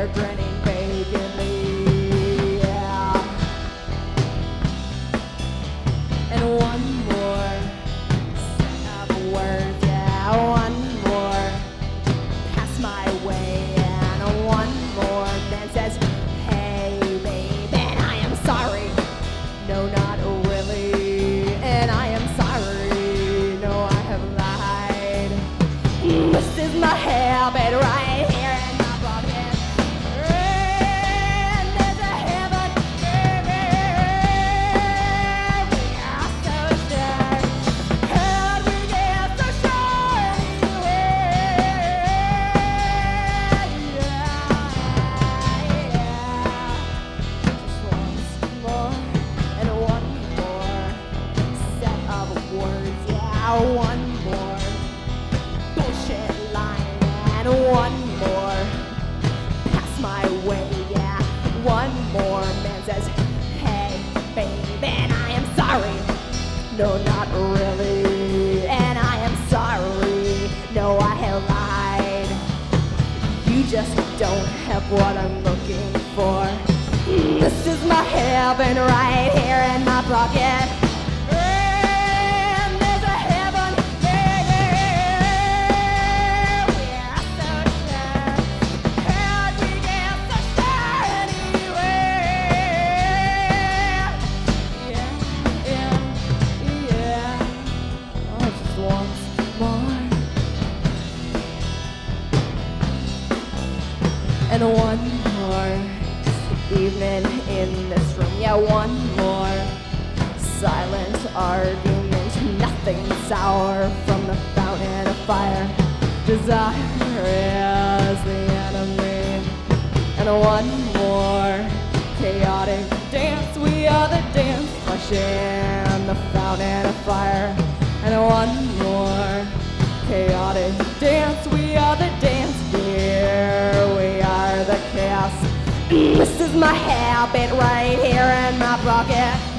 there grinning vacantly, yeah. And one more set of words, yeah. One more pass my way, and one more man says, hey babe, and I am sorry. No, not really, and I am sorry. No, I have lied. This is my habit right here in my pocket. And there's a heaven, baby. We are so sure. And we get so sure anyway. Just once more. And one more set of words, yeah. One more bullshit line, and one more pass my way, yeah. One more man says, hey babe, and I am sorry. No, not really, and I am sorry. No, I have lied. You just don't have what I'm looking for. This is my heaven right here in my pocket. And there's a heaven, baby. We are so sure. And we get so sure anyway. Yeah, yeah, yeah. Oh, just once more. And one more evening in this room, yeah, one more silent argument, nothing sour from the fountain of fire. Desire is the enemy. And one more chaotic dance, we are the dance, flesh in the fountain of fire. And one more chaotic dance, we are the dance, here we are the chaos. This is my habit right here in my pocket.